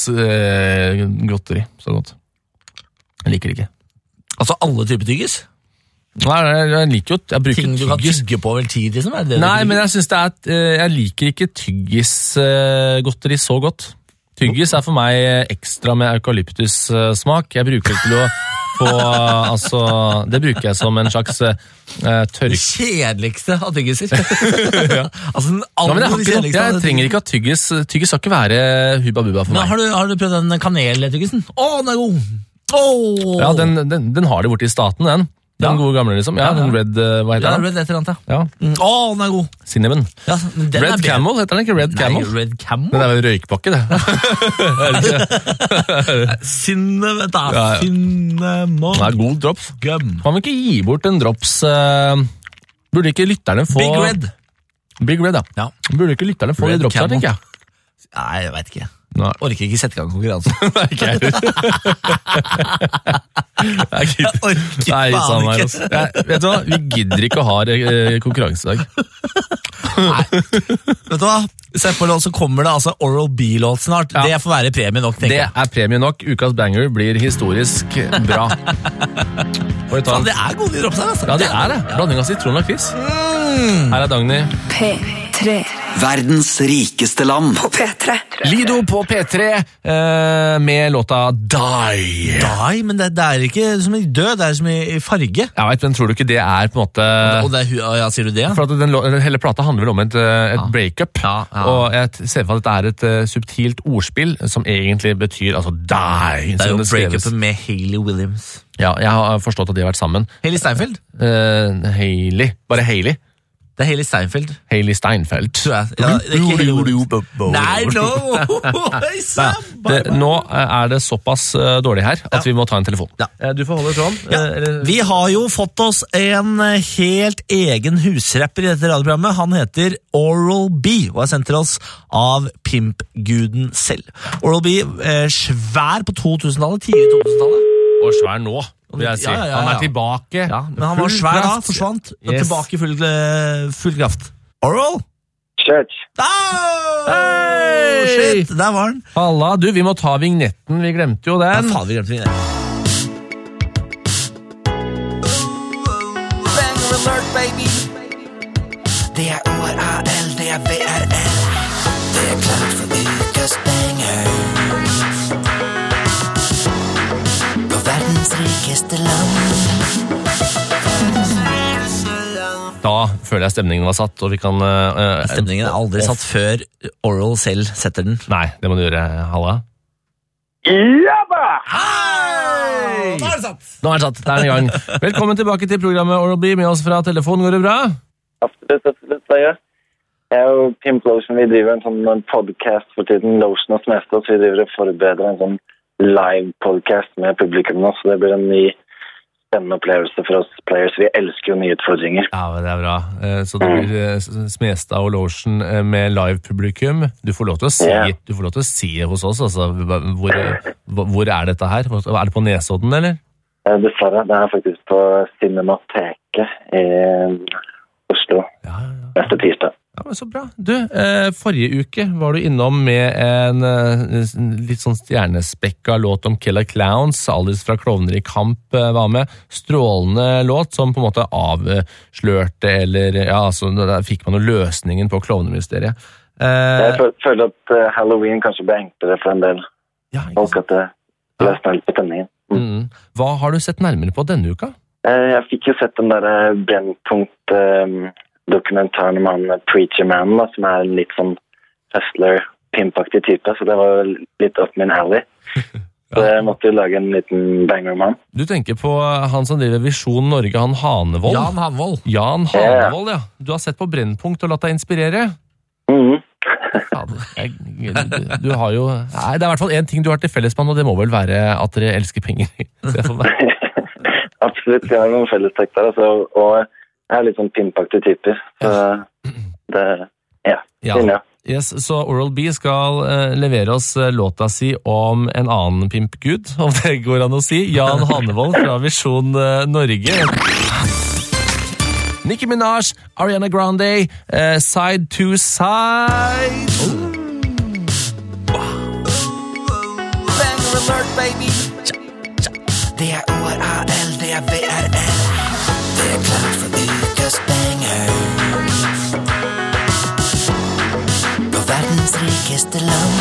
kjerne. tyggis-godteri så godt. Jeg liker det ikke. Altså alle typer tyggis? Nei, jeg liker jo... Jeg bruker Ting du kan tyggis. tygge på over tid, liksom? Er det det Nei, du men jeg synes det er... Jeg liker ikke tyggisgodteri så godt. Tyggis er for meg ekstra med eukalyptus-smak. Jeg bruker det til å få... Altså, det bruker jeg som en slags Det tørk... kjedeligste av tyggiser. Altså, den Ja, men aller jeg, har ikke, kjedeligste av jeg trenger ikke at tyggis skal ikke være hubba bubba for Men meg. har du prøvd den kaneltyggisen? Å, den er god! Åh! Ja, den har de borte i staten, den. Den Ja. gode gamle, liksom. Ja, Ja, ja. den red... Hva Ja, heter den? Red et eller annet, Ja, Å, den er god! Cinnamon. Ja, men den er Red bedre. Camel, heter den ikke? Red Camel? Nei, Red Camel? Den er vel røykpakke, det. Er det ikke? Cinnamon, da. Ja, ja. Cinnamon. Den er god drops. Gum. Kan vi ikke gi bort en drops... Burde ikke lytterne få... Big Red. Big Red, ja. Ja. Burde ikke lytterne få Red de dropsa, Camel. tenker jeg. Nei, jeg vet ikke. Nei. Orker ikke sette i gang konkurranse. Nei, ikke jeg heller. Det er Nei, samme her, altså. Vet du hva, vi gidder ikke å ha konkurranse i dag. Nei. Vet du hva? Se på låt, så kommer det altså Oral B-låt snart. Ja. Det får være premie nok, tenker jeg. Det er premie nok. Ukas banger blir historisk bra. Så det er gode nyder opp seg, altså. Ja, det er det. Blanding av sitron og lakris. Her er Dagny. P3. Verdens rikeste land. På P3. Lido på P3 med låta Die. Die, men det er ikke som i død, det er som i farge. Jeg vet, men tror du ikke det er på en måte... Og det er, ja, sier du det? For at hele plata handler vel om et breakup. Ja. Og jeg ser for at dette er et subtilt ordspill som egentlig betyr altså die. Det er jo breakupet med Hayley Williams. Ja, jeg har forstått at de har vært sammen. Hayley Steinfeld? Hayley. Bare Hayley. Det er Hayley Steinfeld. Hayley Steinfeld. Tror jeg. Ja, det er ikke Hayley Williams. Nei, no! Nå er det såpass dårlig her at vi må ta en telefon. Ja. Du får holde tråden. Ja. Vi har jo fått oss en helt egen husrapper i dette radioprogrammet. Han heter Oral B og er sendt til oss av pimpguden selv. Oral B svær på 2000-tallet, tidlig 2000-tallet. Og svær nå, vil jeg si. Ja. Han er tilbake. Ja, men han var svær da, forsvant. Yes. Tilbake i full kraft. Oral? Church. Hey! Shit, der var han. Halla, du, vi må ta vignetten. Vi glemte jo den. Ja, faen, vi glemte vignetten. Banger alert, baby. Det er ORAL, det er VRL. Det er klart for ukas banger. Verdens rikeste land. Da føler jeg stemningen var satt, og vi kan... Stemningen er aldri satt før Oral selv setter den. Nei, det må du gjøre, Halla. Jabba! Hei! Nå er det satt! Nå er det satt, det er en gang. Velkommen tilbake til programmet Oral B med oss fra telefon. Går det bra? Absolutt, jeg er jo Pimp Lotion. Vi driver en sånn podcast for tiden, Lotion og Smester, så vi driver og forbereder en sånn live-podcast med publikum nå, så det blir en ny spennende opplevelse for oss players. Vi elsker jo nye utfordringer. Ja, det er bra. Så det blir Smestad og Lotion med live-publikum. Du får lov til å si hos oss, altså, hvor er dette her? Er det på Nesodden, eller? Dessverre, det er faktisk på Cinemateket i Oslo. Ja. Neste tirsdag. Ja, men så bra. Du, forrige uke var du innom med en litt sånn stjernespekka låt om Killer Clowns. Alice fra Klovner i kamp var med. Strålende låt som på en måte avslørte, eller ja, altså, der fikk man jo løsningen på klovnemysteriet. Jeg føler at Halloween kanskje ble enklere for en del. Ja, folk at det løsner litt på tenningen. Hva har du sett nærmere på denne uka? Jeg fikk jo sett den der Brennpunkt dokumentaren om han Preacher Man, da, som er en litt sånn hustler, pimpaktig type, så det var litt up min alley. Så jeg måtte jo lage en liten banger om han. Du tenker på han som driver Visjon Norge, han Hanevold? Jan Hanevold. Jan Hanevold, ja. Du har sett på Brennpunkt og latt deg inspirere? Du har jo... Nei, det er i hvert fall en ting du har til fellesmann, og det må vel være at dere elsker penger. Absolutt, jeg har noen fellestek der, altså, og jeg er litt sånn pimpaktig typer, så det, ja. Yes, så Oral B skal levere oss låta si om en annen pimpgud, om det går an å si, Jan Hanevold fra Visjon Norge. Nicki Minaj, Ariana Grande, Side to Side. Banger alert, baby. Det er ORAL, det er VRL. Det er klart for ukas banger. På verdens rikeste land.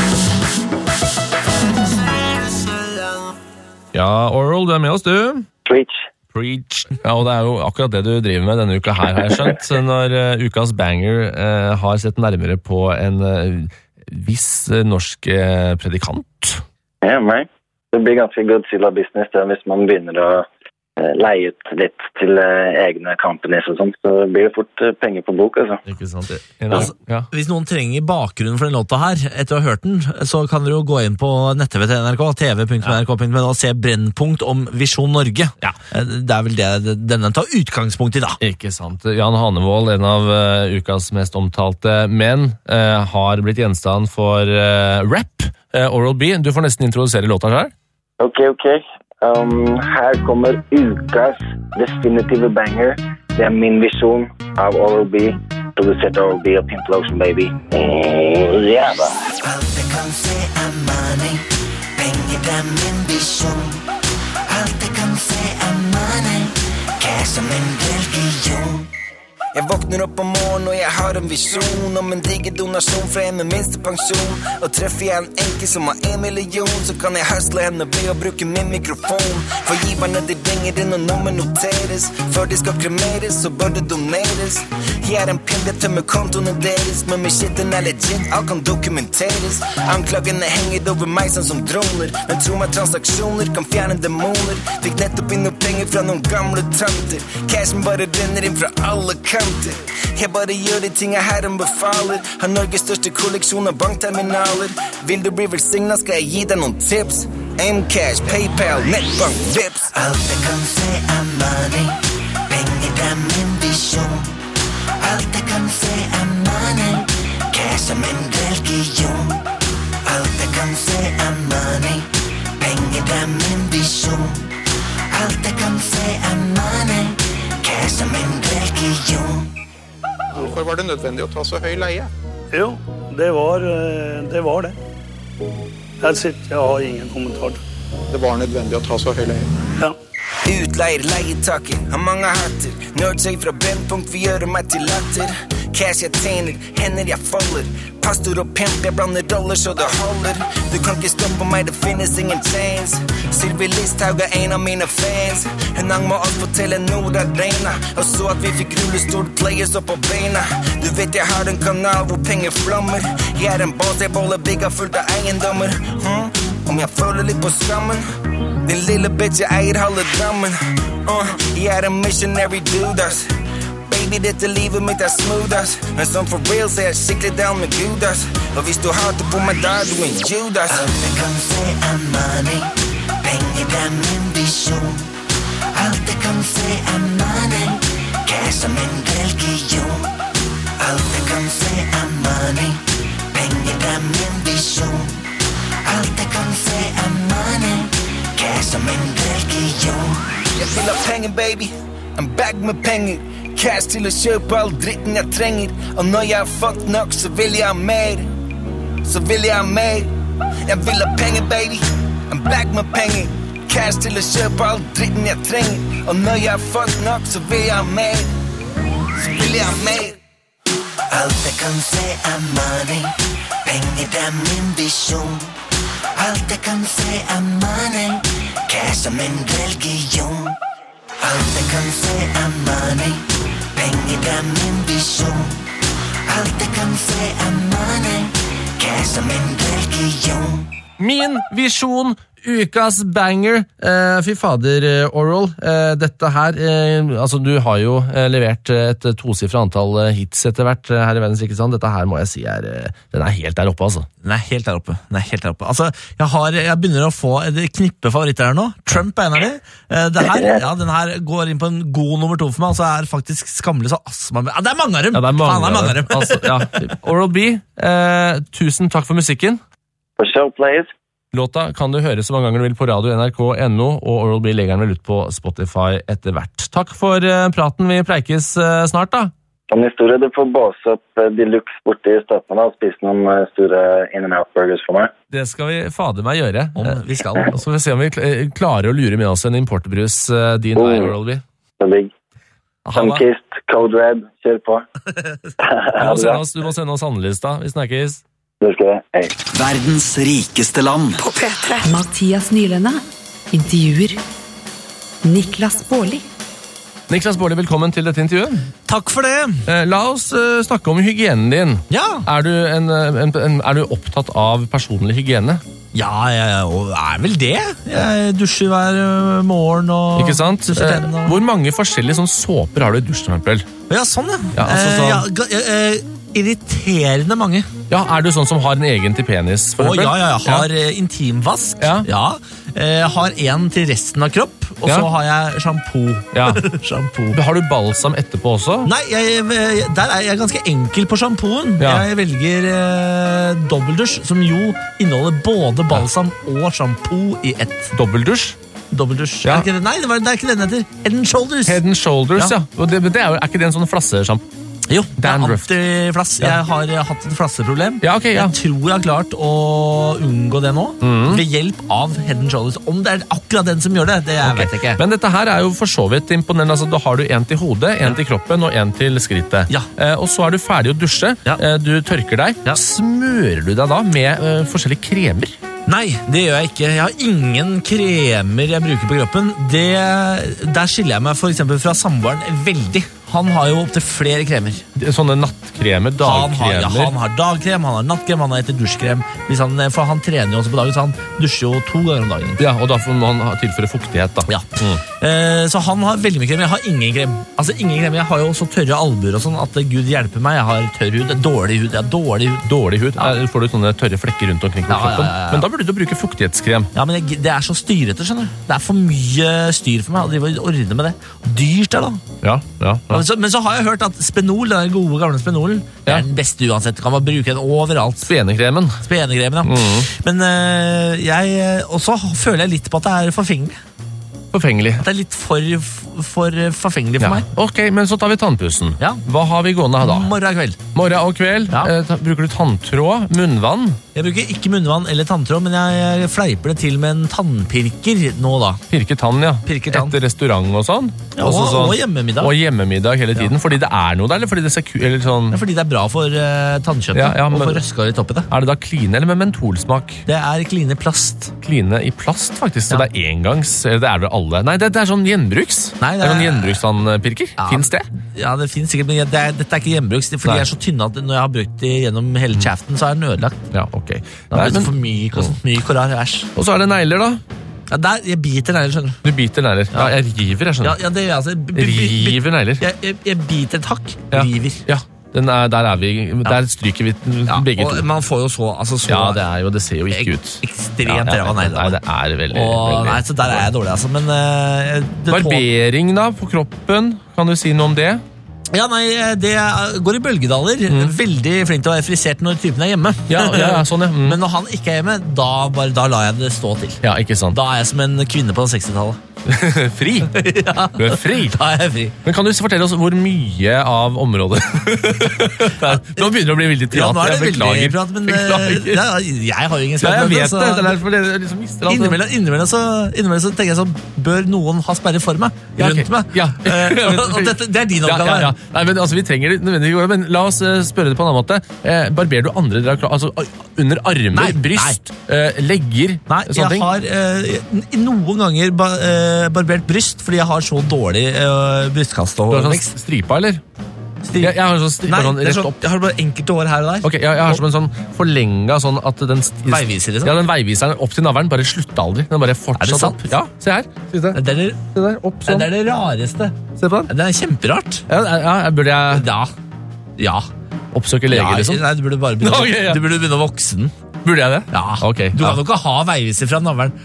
Ja, Oral, du er med oss, du. Preach. Ja, og det er jo akkurat det du driver med denne uka her, har jeg skjønt. Når ukas banger har sett nærmere på en viss norsk predikant. Ja, nei. Det blir ganske Godzilla business det, hvis man begynner å leie ut litt til egne companies og sånt, så blir det fort penger på bok, altså. Ikke sant? Ja. Hvis noen trenger bakgrunnen for den låta her, etter å ha hørt den, så kan dere jo gå inn på nett-tv til NRK, tv.nrk.no, og se Brennpunkt om Visjon Norge. Ja. Det er vel det denne tar utgangspunkt i, da. Ikke sant. Jan Hanevold, en av ukas mest omtalte menn, har blitt gjenstand for rap. Oral B, du får nesten introdusere låta her. Ok. Her kommer ukas definitive banger. Det min visjon av Oral-B, produsert Oral-B og Pimp Lotion, baby. Jævla. Alt jeg kan se money. Penger min visjon. Alt jeg kan se money. Cash min religion. Jeg våkner opp om morgen og jeg har en visjon om en diger donasjon fra en med minste pensjon. Og treffer jeg en enke som har 1 million, så kan jeg høsle henne ved å bruke min mikrofon. For giverne de ringer inn og nummer noteres. Før de skal kremeres, så bør det doneres. Jeg en pimp, jeg tømmer kontoene deres, men med shitten legit, alt kan dokumenteres. Anklagene henger over meg sånn som droner, men tro meg, transaksjoner kan fjerne demoner. Fikk nettopp inn noen penger fra noen gamle tanter. Cashen bare renner inn fra alle kanter. Jeg bare gjør de ting jeg herren befaler. Har Norges største kolleksjon av bankterminaler. Vil du bli velsignet, skal jeg gi deg noen tips. M-Cash, PayPal, Nettbank, Vips. Alt jeg kan se money. Penger min visjon. Alt jeg kan se money. Cash min religion. Alt jeg kan se money. Penger min visjon. Alt jeg kan se money. Cash min religion. Hvorfor var det nødvendig å ta så høy leie? Jo, det var det. That's it, jeg har ingen kommentar. Det var nødvendig å ta så høy leie. Ja. Utleier, leietaker, har mange hatter. Nørdsøy fra Brennpunkt, vi gjør meg til latter. Cash jeg tjener, hender jeg folder. Pastor og pimp, jeg blander roller så det holder. Du kan ikke stoppe meg, det finnes ingen chance. Sylvi Listhaug en av mine fans. Hun hang med oss på Telenor Arena, og så at vi fikk rullestol players opp på beina. Du vet jeg har en kanal hvor penger flammer. Jeg en boss, jeg boller bigga fullt av eiendommer. Om jeg føler litt på skammen. Den lille bitch jeg eier halve drammen. Jeg en missionary dude, ass. Baby, dette livet mitt smooth, ass. Men sånn for real, så jeg skikkelig down med Gud, ass. Og hvis du hater på meg, da du en Judas. Alt jeg kan se money. Penger min visjon. Alt jeg kan se money. Cash min religion. Alt jeg kan se money. Penger min visjon. Alt jeg kan se money. Cash min religion. Jeg vil ha penger, baby. I'm back med penger. Cash til å kjøpe all dritten jeg trenger. Og når jeg har fått nok, så vil jeg ha mer. Så vil jeg ha mer. Jeg vil ha penger, baby. I'm back med penger. Cash til å kjøpe all dritten jeg trenger. Og når jeg har fått nok, så vil jeg ha mer. Så vil jeg ha mer. Alt jeg kan se money. Penger min visjon. Alt jeg kan se money. Cash min religion. Alt jeg kan se money. Penger min visjon. Alt jeg kan se money. Cash min religion. Min visjon, ukas banger. Fy fader, Oral. Dette her, altså du har jo levert et tosifret antall hits etter hvert her i Verdens rikeste land. Dette her må jeg si den helt der oppe, altså. Den helt der oppe. Altså, jeg begynner å få et knippe favoritter her nå. Trump en av de. Den her går inn på en god nummer 2 for meg, og så faktisk skammelig så astma. Det er mange av dem! Ja, det er mange av dem. Altså, ja. Oral-B, tusen takk for musikken. For show, please. Låta kan du høre så mange ganger du vil på radio NRK.no, og Oral-B legger den vel ut på Spotify etter hvert. Takk for praten, vi preikes snart da. Om historie, du får båse opp Deluxe borte i Statene og spise noen store In-N-Out-burgers for meg. Det skal vi fader meg gjøre. Vi skal. Og så får vi se om vi klarer å lure med oss en importbrus din vei, Oral-B. Så digg. Sunkist, Code Red, kjør på. Du må sende oss handlelista, vi snakkes. Det skal jeg. Hei. Verdens rikeste land. På P3. Mathias Nylende. Intervjuer Niklas Baarli. Niklas Baarli, velkommen til dette intervjuet. Takk for det. La oss snakke om hygienen din. Ja. Er du opptatt av personlig hygiene? Ja, jeg er vel det. Jeg dusjer hver morgen og... Ikke sant? Hvor mange forskjellige sånne såper har du i dusjen, for eksempel? Ja, sånn ja. Irriterende mange. Ja, er du sånn som har en egen til penis, for eksempel? Ja, jeg har intimvask. Ja. Har en til resten av kropp, og så har jeg shampoo. Ja. Shampoo. Har du balsam etterpå også? Nei, der er jeg ganske enkel på shampooen. Ja. Jeg velger dobbeldusj, som jo inneholder både balsam og shampoo i ett. Dobbeldusj? Dobbeldusj. Ja. Nei, det er ikke den heter. Head and Shoulders. Head and Shoulders, ja. Og det er ikke det en sånn flassesjampo? Jo, det er Dandruff. antiflass. Ja. Jeg har hatt et flasseproblem. Ja, ok, ja. Jeg tror jeg har klart å unngå det nå, ved hjelp av Head and Shoulders. Om det er akkurat den som gjør det, det vet jeg ikke. Men dette her er jo for så vidt imponerende. Altså, da har du en til hodet, en til kroppen og en til skrittet. Ja. Og så er du ferdig å dusje. Ja. Du tørker deg. Ja. Smører du deg da med forskjellige kremer? Nei, det gjør jeg ikke. Jeg har ingen kremer jeg bruker på kroppen. Der skiller jeg meg for eksempel fra samboeren veldig. Han har jo opp til flere kremer. Sånne nattkremer, dagkremer? Han har dagkrem, han har nattkrem, han har etter dusjkrem. For han trener jo også på dagen, så han dusjer jo 2 ganger om dagen. Ja, og da må han tilføre fuktighet da. Ja. Så han har veldig mye krem. Jeg har ingen krem. Altså ingen krem. Jeg har jo også tørre albuer og sånn, at Gud hjelper meg. Jeg har tørr hud, dårlig hud. Jeg har dårlig hud. Ja. Får du sånne tørre flekker rundt omkring på kroppen? Ja. Men da burde du bruke fuktighetskrem. Ja, men det er så styrete, skjønner du. Det er for mye styr for meg å drive og ordne med det. Dyrt er da. Ja. Men så har jeg hørt at Spenol, den gode gamle Spenolen, det er den beste uansett. Du kan bare bruke den overalt. Spenekremen, ja. Men jeg også føler jeg litt på at det er forfengelig. At det er litt for forfengelig for meg. Ok, men så tar vi tannpussen. Ja. Hva har vi gående da? Morgen og kveld. Ja. Bruker du tanntråd, munnvann? Jeg bruker ikke munnvann eller tanntråd, men jeg fleiper det til med en tannpirker nå da. Pirker tann, ja. Etter restaurant og sånn? Ja, og hjemmemiddag. Og hjemmemiddag hele tiden, fordi det er noe der, eller fordi det er sånn... Ja, fordi det er bra for tannkjøttet, og for røska litt oppi det. Er det da kline eller med mentolsmak? Det er kline plast. Kline i plast, faktisk, så det er engangs, eller det er det alle? Nei, det er sånn gjenbruks. Nei, det er sånn gjenbrukstannpirker. Finns det? Ja, det finnes sikkert, men dette er ikke gjenbruks, fordi jeg er så tynne at når jeg har brukt det gjennom hele kjeften, så er den ødelagt. Ja, ok. Det er for mye korar, æsj. Og så er det negler da? Ja, jeg biter negler, skjønner du. Du biter negler? Ja, jeg river, jeg skjønner. Ja, det gjør jeg altså. River negler? Jeg biter et hakk, river. Ja, der stryker vi begge to. Man får jo så... Ja, det ser jo ikke ut. Ekstremt ræva negler. Nei, det er veldig... Nei, så der er jeg dårlig, altså. Men... Barbering da, på kroppen, kan du si noe om det? Ja, nei, det går i bølgedaler. Veldig flink til å være frisert når typen er hjemme. Ja, sånn, ja. Men når han ikke er hjemme, da lar jeg det stå til. Ja, ikke sant. Da er jeg som en kvinne på 60-tallet. Fri? Ja. Du er fri? Da er jeg fri. Men kan du fortelle oss hvor mye av området? Nå begynner det å bli veldig prat. Ja, nå er det veldig prat, men jeg har jo ingen spørsmål. Ja, jeg vet det. Det er derfor det liksom mister alt. Innimellom så tenker jeg sånn, bør noen ha sperre for meg? Rundt meg? Ja. Og det er din oppgave. Ja. Nei, men altså, vi trenger det nødvendigvis, men la oss spørre det på en annen måte. Barberer du andre deler av kroppen? Altså, under armer, bryst, legger, sånne ting? Nei, jeg har noen ganger barbert bryst, fordi jeg har så dårlig brystkasse. Du har sånn stripa, eller? Jeg har sånn stripa rett opp. Jeg har bare enkelte hår her og der. Ok, jeg har som en sånn forlenget sånn at den... Veiviser, liksom? Ja, den veiviseren opp til navlen bare slutter aldri. Den bare fortsatt opp. Ja, se her. Det er det rareste. Se på den. Det er kjemperart. Ja, burde jeg... Ja. Oppsøke lege, liksom? Nei, du burde bare begynne å vokse den. Burde jeg det? Ja. Ok. Du kan jo ikke ha veiviser fra navlen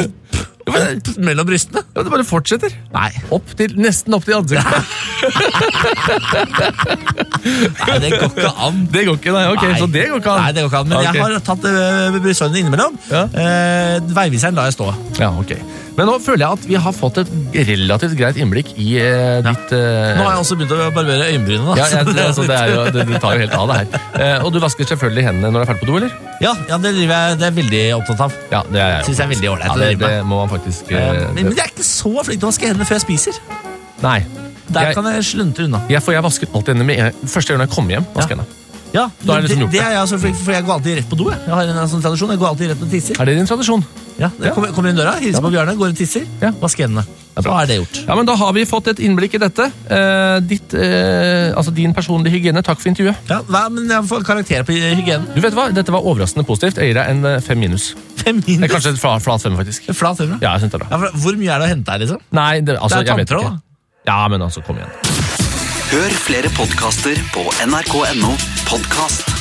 opp mellom brystene. Ja, det bare fortsetter. Nei. Nesten opp til ansiktet. Nei, det går ikke an. Det går ikke, nei, ok, så det går ikke an. Nei, det går ikke an, men jeg har tatt brysthårene innimellom. Veiviseren lar jeg stå. Ja, ok. Men nå føler jeg at vi har fått et relativt greit innblikk i ditt... Nå har jeg også begynt å barbere øyenbrynene. Ja, det tar jo helt av det her. Og du vasker selvfølgelig hendene når du er ferdig på do, eller? Ja, det er jeg veldig opptatt av. Ja, det er jeg. Synes jeg er veldig ordentlig. Ja, det må man faktisk... Men jeg er ikke så flink til å vaske hendene før jeg spiser. Nei. Der kan jeg slunte unna. Jeg vasker alltid hendene med første gang jeg kommer hjem. Vasker hendene. Ja, det er jeg også, for jeg går alltid rett på do. Jeg har en sånn tradisjon, jeg går alltid rett og tisser. Er det din tradisjon? Ja, kommer inn døra, hilser på Bjarne, går og tisser, vasker hendene. Så er det gjort. Ja, men da har vi fått et innblikk i dette. Altså din personlige hygiene. Takk for intervjuet. Ja, men jeg får karakter på hygienen. Du vet hva, dette var overraskende positivt. Jeg gir deg en 5 minus. 5 minus? Det er kanskje et flat 5, faktisk. Flat 5, ja? Jeg synes det da. Ja, hvor mye er det å hente her, liksom? Nei, altså, det jeg vet ikke. Ja, men altså, kom igjen. Hør flere podcaster på nrk.no podcast.